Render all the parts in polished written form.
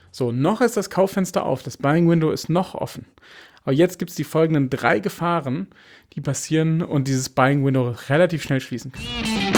So, noch ist das Kauffenster auf, das Buying Window ist noch offen. Aber jetzt gibt es die folgenden 3 Gefahren, die passieren und dieses Buying Window relativ schnell schließen kann.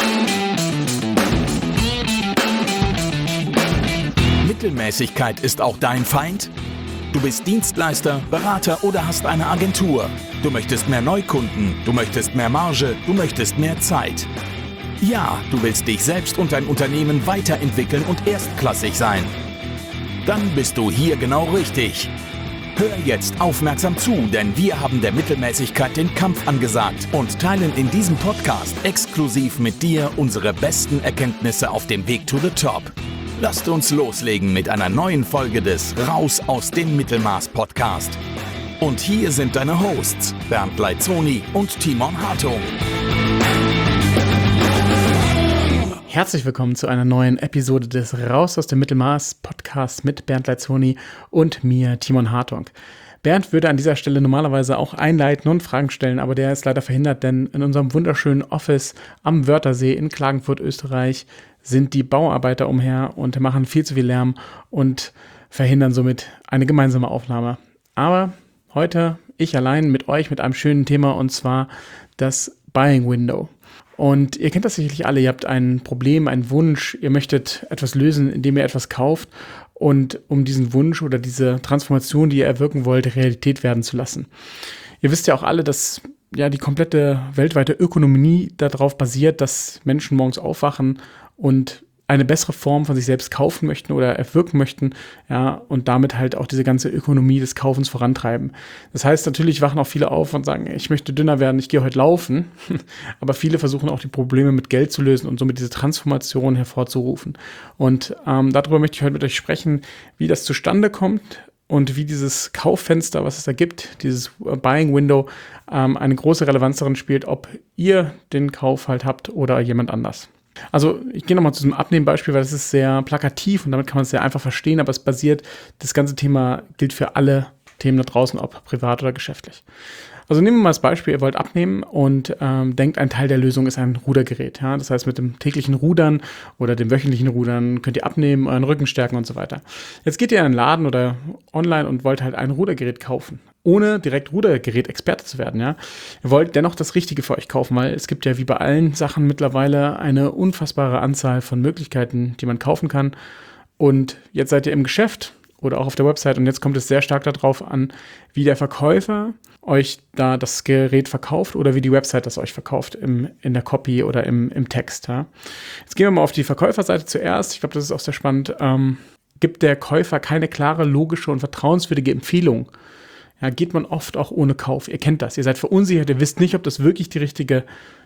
Mittelmäßigkeit ist auch dein Feind? Du bist Dienstleister, Berater oder hast eine Agentur. Du möchtest mehr Neukunden, du möchtest mehr Marge, du möchtest mehr Zeit. Ja, du willst dich selbst und dein Unternehmen weiterentwickeln und erstklassig sein. Dann bist du hier genau richtig. Hör jetzt aufmerksam zu, denn wir haben der Mittelmäßigkeit den Kampf angesagt und teilen in diesem Podcast exklusiv mit dir unsere besten Erkenntnisse auf dem Weg to the Top. Lasst uns loslegen mit einer neuen Folge des Raus aus dem Mittelmaß Podcast. Und hier sind deine Hosts, Bernd Leitzoni und Timon Hartung. Herzlich willkommen zu einer neuen Episode des Raus aus dem Mittelmaß Podcasts mit Bernd Leitzoni und mir, Timon Hartung. Bernd würde an dieser Stelle normalerweise auch einleiten und Fragen stellen, aber der ist leider verhindert, denn in unserem wunderschönen Office am Wörthersee in Klagenfurt, Österreich, sind die Bauarbeiter umher und machen viel zu viel Lärm und verhindern somit eine gemeinsame Aufnahme. Aber heute ich allein mit euch mit einem schönen Thema, und zwar das Buying Window. Und ihr kennt das sicherlich alle, ihr habt ein Problem, einen Wunsch, ihr möchtet etwas lösen, indem ihr etwas kauft, und um diesen Wunsch oder diese Transformation, die ihr erwirken wollt, Realität werden zu lassen. Ihr wisst ja auch alle, dass ja die komplette weltweite Ökonomie darauf basiert, dass Menschen morgens aufwachen und eine bessere Form von sich selbst kaufen möchten oder erwirken möchten, ja, und damit halt auch diese ganze Ökonomie des Kaufens vorantreiben. Das heißt, natürlich wachen auch viele auf und sagen, ich möchte dünner werden, ich gehe heute laufen, aber viele versuchen auch die Probleme mit Geld zu lösen und somit diese Transformation hervorzurufen. Und darüber möchte ich heute mit euch sprechen, wie das zustande kommt und wie dieses Kauffenster, was es da gibt, dieses Buying Window, eine große Relevanz darin spielt, ob ihr den Kauf halt habt oder jemand anders. Also ich gehe nochmal zu diesem Abnehmbeispiel, weil das ist sehr plakativ und damit kann man es sehr einfach verstehen, aber es basiert, das ganze Thema gilt für alle Themen da draußen, ob privat oder geschäftlich. Also nehmen wir mal das Beispiel, ihr wollt abnehmen und denkt, ein Teil der Lösung ist ein Rudergerät. Ja? Das heißt, mit dem täglichen Rudern oder dem wöchentlichen Rudern könnt ihr abnehmen, euren Rücken stärken und so weiter. Jetzt geht ihr in einen Laden oder online und wollt halt ein Rudergerät kaufen, ohne direkt Rudergerät-Experte zu werden. Ja? Ihr wollt dennoch das Richtige für euch kaufen, weil es gibt ja wie bei allen Sachen mittlerweile eine unfassbare Anzahl von Möglichkeiten, die man kaufen kann. Und jetzt seid ihr im Geschäft oder auch auf der Website und jetzt kommt es sehr stark darauf an, wie der Verkäufer euch da das Gerät verkauft oder wie die Website das euch verkauft in der Copy oder im Text. Ja. Jetzt gehen wir mal auf die Verkäuferseite zuerst. Ich glaube, das ist auch sehr spannend. Gibt der Käufer keine klare, logische und vertrauenswürdige Empfehlung, ja, geht man oft auch ohne Kauf. Ihr kennt das. Ihr seid verunsichert. Ihr wisst nicht, ob das wirklich die richtige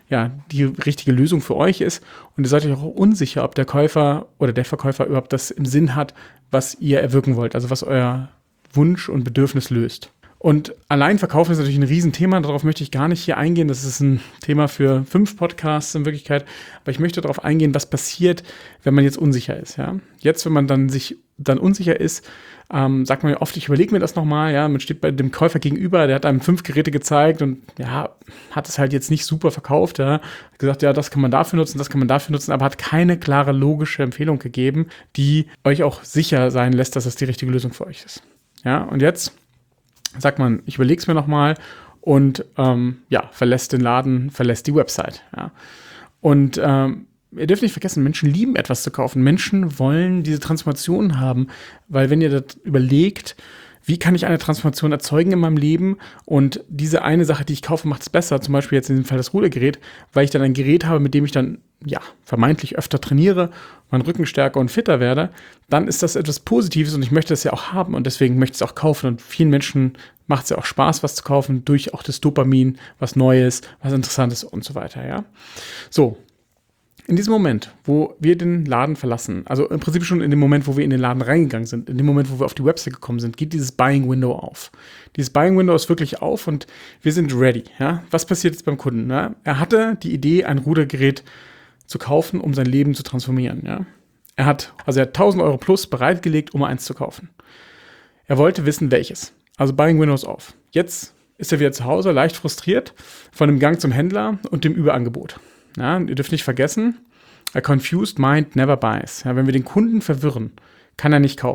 Lösung für euch ist. Und ihr seid euch auch unsicher, ob der Käufer oder der Verkäufer überhaupt das im Sinn hat, was ihr erwirken wollt. Also was euer Wunsch und Bedürfnis löst. Und allein Verkaufen ist natürlich ein Riesenthema, darauf möchte ich gar nicht hier eingehen. Das ist ein Thema für 5 Podcasts in Wirklichkeit. Aber ich möchte darauf eingehen, was passiert, wenn man jetzt unsicher ist. Ja? Jetzt, wenn man dann sich unsicher ist, sagt man ja oft, ich überlege mir das nochmal. Ja? Man steht bei dem Käufer gegenüber, der hat einem 5 Geräte gezeigt und ja, hat es halt jetzt nicht super verkauft. Ja? Hat gesagt, ja, das kann man dafür nutzen, das kann man dafür nutzen, aber hat keine klare, logische Empfehlung gegeben, die euch auch sicher sein lässt, dass das die richtige Lösung für euch ist. Ja? Und jetzt sagt man, ich überlege es mir nochmal und verlässt den Laden, verlässt die Website. Ja. Und ihr dürft nicht vergessen, Menschen lieben etwas zu kaufen. Menschen wollen diese Transformation haben, weil wenn ihr das überlegt, wie kann ich eine Transformation erzeugen in meinem Leben und diese eine Sache, die ich kaufe, macht es besser, zum Beispiel jetzt in dem Fall das Rudergerät, weil ich dann ein Gerät habe, mit dem ich dann vermeintlich öfter trainiere, meinen Rücken stärker und fitter werde, dann ist das etwas Positives und ich möchte das ja auch haben und deswegen möchte ich es auch kaufen und vielen Menschen macht es ja auch Spaß, was zu kaufen, durch auch das Dopamin, was Neues, was Interessantes und so weiter, ja. So, in diesem Moment, wo wir den Laden verlassen, also im Prinzip schon in dem Moment, wo wir in den Laden reingegangen sind, in dem Moment, wo wir auf die Website gekommen sind, geht dieses Buying Window auf. Dieses Buying Window ist wirklich auf und wir sind ready, ja. Was passiert jetzt beim Kunden? Ja? Er hatte die Idee, ein Rudergerät zu kaufen, um sein Leben zu transformieren, ja. Er hat 1.000 Euro plus bereitgelegt, um eins zu kaufen. Er wollte wissen, welches. Also Buying Window ist auf. Jetzt ist er wieder zu Hause, leicht frustriert von dem Gang zum Händler und dem Überangebot. Ja, ihr dürft nicht vergessen, a confused mind never buys. Ja, wenn wir den Kunden verwirren, kann er nicht kaufen.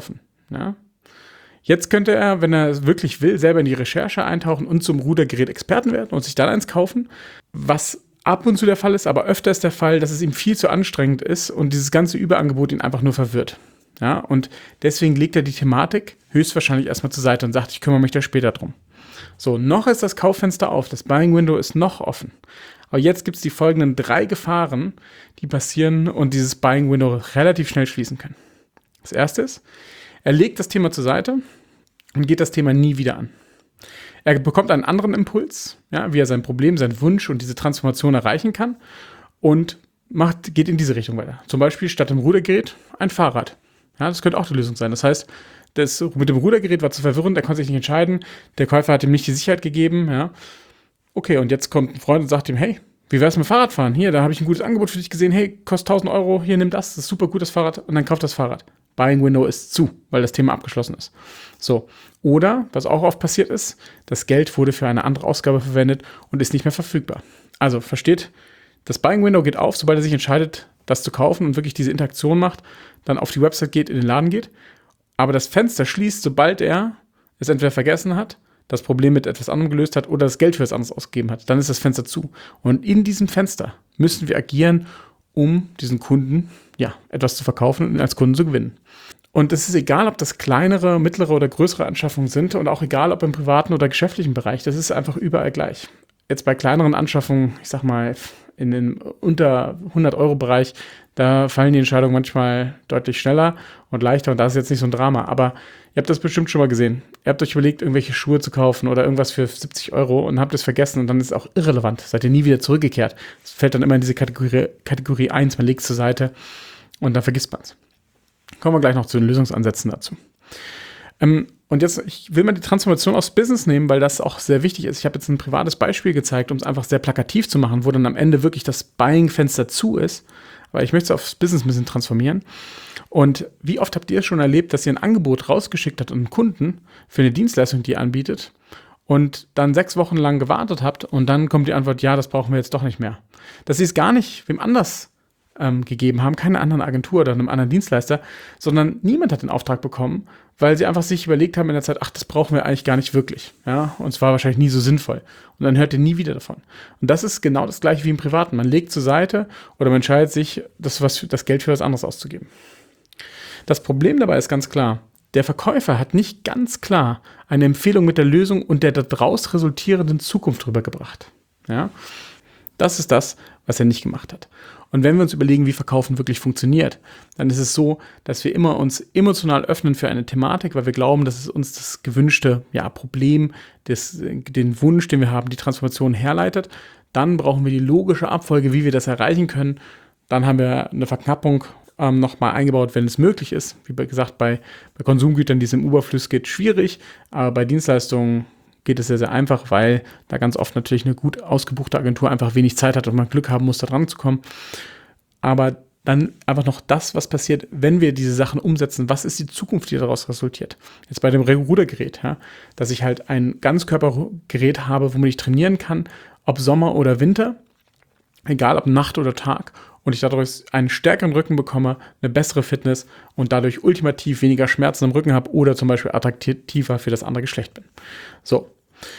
Ja? Jetzt könnte er, wenn er es wirklich will, selber in die Recherche eintauchen und zum Rudergerät-Experten werden und sich dann eins kaufen, was ab und zu der Fall ist, aber öfter ist der Fall, dass es ihm viel zu anstrengend ist und dieses ganze Überangebot ihn einfach nur verwirrt. Ja, und deswegen legt er die Thematik höchstwahrscheinlich erstmal zur Seite und sagt, ich kümmere mich da später drum. So, noch ist das Kauffenster auf, das Buying Window ist noch offen. Aber jetzt gibt es die folgenden 3 Gefahren, die passieren und dieses Buying Window relativ schnell schließen können. Das erste ist, er legt das Thema zur Seite und geht das Thema nie wieder an. Er bekommt einen anderen Impuls, ja, wie er sein Problem, seinen Wunsch und diese Transformation erreichen kann und geht in diese Richtung weiter. Zum Beispiel statt dem Rudergerät ein Fahrrad. Ja, das könnte auch die Lösung sein. Das heißt, das mit dem Rudergerät war zu verwirrend, er konnte sich nicht entscheiden, der Käufer hat ihm nicht die Sicherheit gegeben. Ja. Okay, und jetzt kommt ein Freund und sagt ihm, hey, wie wär's mit Fahrradfahren? Hier, da habe ich ein gutes Angebot für dich gesehen. Hey, kostet 1.000 Euro, hier, nimm das ist super gut, das Fahrrad. Und dann kauft das Fahrrad. Buying Window ist zu, weil das Thema abgeschlossen ist. So. Oder, was auch oft passiert ist, das Geld wurde für eine andere Ausgabe verwendet und ist nicht mehr verfügbar. Also, versteht, das Buying Window geht auf, sobald er sich entscheidet, das zu kaufen und wirklich diese Interaktion macht, dann auf die Website geht, in den Laden geht. Aber das Fenster schließt, sobald er es entweder vergessen hat, das Problem mit etwas anderem gelöst hat oder das Geld für etwas anderes ausgegeben hat. Dann ist das Fenster zu. Und in diesem Fenster müssen wir agieren, um diesen Kunden etwas zu verkaufen und ihn als Kunden zu gewinnen. Und es ist egal, ob das kleinere, mittlere oder größere Anschaffungen sind und auch egal, ob im privaten oder geschäftlichen Bereich. Das ist einfach überall gleich. Jetzt bei kleineren Anschaffungen, ich sag mal, in den unter 100-Euro-Bereich, da fallen die Entscheidungen manchmal deutlich schneller und leichter und da ist jetzt nicht so ein Drama. Aber ihr habt das bestimmt schon mal gesehen. Ihr habt euch überlegt, irgendwelche Schuhe zu kaufen oder irgendwas für 70 Euro und habt es vergessen und dann ist es auch irrelevant. Seid ihr nie wieder zurückgekehrt. Es fällt dann immer in diese Kategorie 1, man legt es zur Seite und dann vergisst man es. Kommen wir gleich noch zu den Lösungsansätzen dazu. Und jetzt, ich will mal die Transformation aufs Business nehmen, weil das auch sehr wichtig ist. Ich habe jetzt ein privates Beispiel gezeigt, um es einfach sehr plakativ zu machen, wo dann am Ende wirklich das Buying-Fenster zu ist. Aber ich möchte es aufs Business ein bisschen transformieren. Und wie oft habt ihr schon erlebt, dass ihr ein Angebot rausgeschickt habt an einen Kunden für eine Dienstleistung, die ihr anbietet und dann 6 Wochen lang gewartet habt und dann kommt die Antwort, ja, das brauchen wir jetzt doch nicht mehr. Dass sie es gar nicht wem anders gegeben haben, keine anderen Agentur oder einem anderen Dienstleister, sondern niemand hat den Auftrag bekommen, weil sie einfach sich überlegt haben in der Zeit, ach, das brauchen wir eigentlich gar nicht wirklich. Ja? Und es war wahrscheinlich nie so sinnvoll. Und dann hört ihr nie wieder davon. Und das ist genau das Gleiche wie im Privaten. Man legt zur Seite oder man entscheidet sich, das Geld für was anderes auszugeben. Das Problem dabei ist ganz klar, der Verkäufer hat nicht ganz klar eine Empfehlung mit der Lösung und der daraus resultierenden Zukunft rübergebracht. Ja? Das ist das, was er nicht gemacht hat. Und wenn wir uns überlegen, wie Verkaufen wirklich funktioniert, dann ist es so, dass wir immer uns emotional öffnen für eine Thematik, weil wir glauben, dass es uns das gewünschte Problem, den Wunsch, den wir haben, die Transformation herleitet. Dann brauchen wir die logische Abfolge, wie wir das erreichen können. Dann haben wir eine Verknappung nochmal eingebaut, wenn es möglich ist. Wie gesagt, bei Konsumgütern, die es im Überfluss geht, schwierig, aber bei Dienstleistungen geht es sehr, sehr einfach, weil da ganz oft natürlich eine gut ausgebuchte Agentur einfach wenig Zeit hat und man Glück haben muss, da dran zu kommen. Aber dann einfach noch das, was passiert, wenn wir diese Sachen umsetzen. Was ist die Zukunft, die daraus resultiert? Jetzt bei dem Rudergerät, dass ich halt ein Ganzkörpergerät habe, womit ich trainieren kann, ob Sommer oder Winter, egal ob Nacht oder Tag, und ich dadurch einen stärkeren Rücken bekomme, eine bessere Fitness und dadurch ultimativ weniger Schmerzen im Rücken habe oder zum Beispiel attraktiver für das andere Geschlecht bin. So.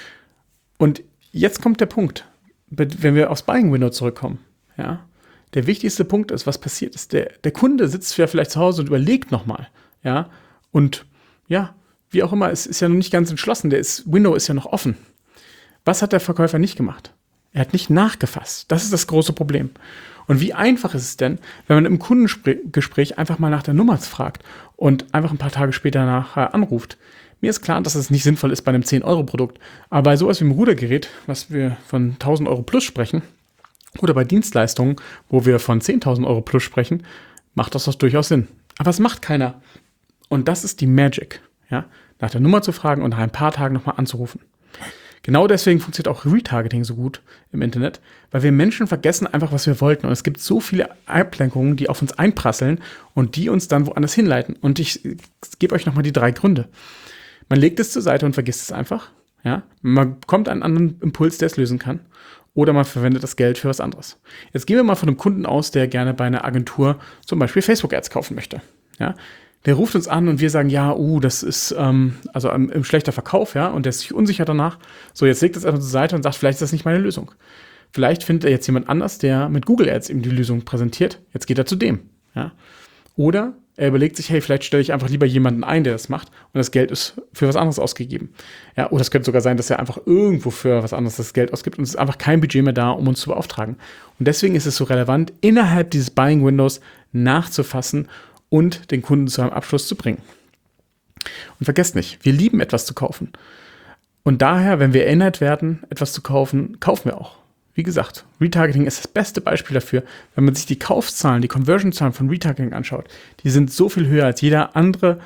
Und jetzt kommt der Punkt, wenn wir aufs Buying Window zurückkommen. Ja, der wichtigste Punkt ist, was passiert ist. Der Kunde sitzt ja vielleicht zu Hause und überlegt nochmal. Ja, und ja, wie auch immer, es ist ja noch nicht ganz entschlossen. Window ist ja noch offen. Was hat der Verkäufer nicht gemacht? Er hat nicht nachgefasst. Das ist das große Problem. Und wie einfach ist es denn, wenn man im Kundengespräch einfach mal nach der Nummer fragt und einfach ein paar Tage später nachher anruft? Mir ist klar, dass es nicht sinnvoll ist bei einem 10-Euro-Produkt, aber bei sowas wie einem Rudergerät, was wir von 1.000 Euro plus sprechen, oder bei Dienstleistungen, wo wir von 10.000 Euro plus sprechen, macht das doch durchaus Sinn. Aber es macht keiner. Und das ist die Magic, ja? Nach der Nummer zu fragen und nach ein paar Tagen nochmal anzurufen. Genau deswegen funktioniert auch Retargeting so gut im Internet, weil wir Menschen vergessen einfach, was wir wollten. Und es gibt so viele Ablenkungen, die auf uns einprasseln und die uns dann woanders hinleiten. Und ich gebe euch nochmal die 3 Gründe. Man legt es zur Seite und vergisst es einfach. Ja? Man bekommt einen anderen Impuls, der es lösen kann. Oder man verwendet das Geld für was anderes. Jetzt gehen wir mal von einem Kunden aus, der gerne bei einer Agentur zum Beispiel Facebook-Ads kaufen möchte. Ja? Der ruft uns an und wir sagen, ja, das ist also im schlechter Verkauf, ja, und der ist sich unsicher danach. So, jetzt legt es einfach zur Seite und sagt, vielleicht ist das nicht meine Lösung. Vielleicht findet er jetzt jemand anders, der mit Google Ads ihm die Lösung präsentiert. Jetzt geht er zu dem, ja. Oder er überlegt sich, hey, vielleicht stelle ich einfach lieber jemanden ein, der das macht und das Geld ist für was anderes ausgegeben. Ja, oder es könnte sogar sein, dass er einfach irgendwo für was anderes das Geld ausgibt und es ist einfach kein Budget mehr da, um uns zu beauftragen. Und deswegen ist es so relevant, innerhalb dieses Buying Windows nachzufassen und den Kunden zu einem Abschluss zu bringen. Und vergesst nicht, wir lieben etwas zu kaufen. Und daher, wenn wir erinnert werden, etwas zu kaufen, kaufen wir auch. Wie gesagt, Retargeting ist das beste Beispiel dafür. Wenn man sich die Kaufzahlen, die Conversion-Zahlen von Retargeting anschaut, die sind so viel höher als jedes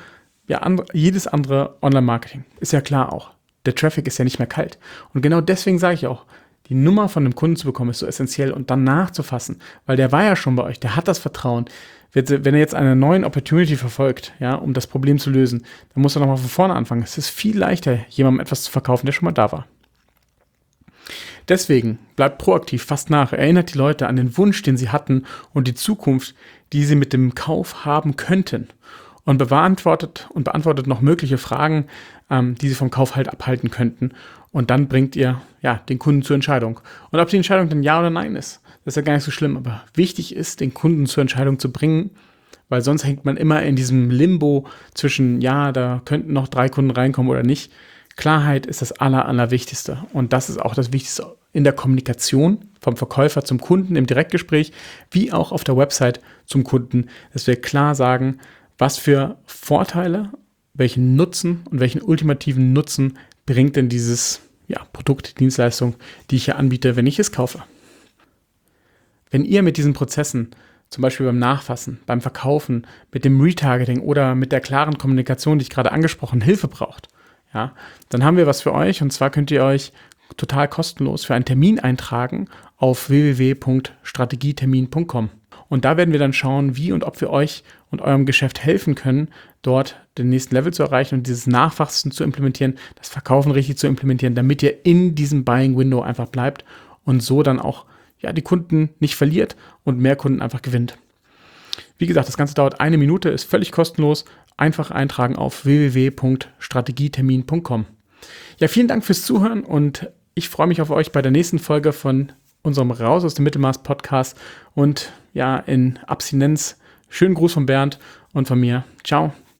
andere Online-Marketing. Ist ja klar auch. Der Traffic ist ja nicht mehr kalt. Und genau deswegen sage ich auch, die Nummer von einem Kunden zu bekommen ist so essentiell und dann nachzufassen, weil der war ja schon bei euch, der hat das Vertrauen. Wenn er jetzt eine neue Opportunity verfolgt, ja, um das Problem zu lösen, dann muss er nochmal von vorne anfangen. Es ist viel leichter, jemandem etwas zu verkaufen, der schon mal da war. Deswegen bleibt proaktiv, fasst nach, erinnert die Leute an den Wunsch, den sie hatten und die Zukunft, die sie mit dem Kauf haben könnten und beantwortet noch mögliche Fragen, die sie vom Kauf halt abhalten könnten und dann bringt ihr den Kunden zur Entscheidung. Und ob die Entscheidung dann ja oder nein ist, das ist ja gar nicht so schlimm, aber wichtig ist, den Kunden zur Entscheidung zu bringen, weil sonst hängt man immer in diesem Limbo zwischen, da könnten noch 3 Kunden reinkommen oder nicht. Klarheit ist das Allerwichtigste und das ist auch das Wichtigste in der Kommunikation vom Verkäufer zum Kunden im Direktgespräch, wie auch auf der Website zum Kunden, dass wir klar sagen, was für Vorteile, welchen Nutzen und welchen ultimativen Nutzen bringt denn dieses Produkt, Dienstleistung, die ich hier anbiete, wenn ich es kaufe. Wenn ihr mit diesen Prozessen, zum Beispiel beim Nachfassen, beim Verkaufen, mit dem Retargeting oder mit der klaren Kommunikation, die ich gerade angesprochen, Hilfe braucht, dann haben wir was für euch und zwar könnt ihr euch total kostenlos für einen Termin eintragen auf www.strategietermin.com. Und da werden wir dann schauen, wie und ob wir euch und eurem Geschäft helfen können, dort den nächsten Level zu erreichen und dieses Nachfassen zu implementieren, das Verkaufen richtig zu implementieren, damit ihr in diesem Buying Window einfach bleibt und so dann auch die Kunden nicht verliert und mehr Kunden einfach gewinnt. Wie gesagt, das Ganze dauert 1 Minute, ist völlig kostenlos. Einfach eintragen auf www.strategietermin.com. Ja, vielen Dank fürs Zuhören und ich freue mich auf euch bei der nächsten Folge von unserem Raus aus dem Mittelmaß Podcast und in Abstinenz. Schönen Gruß von Bernd und von mir. Ciao.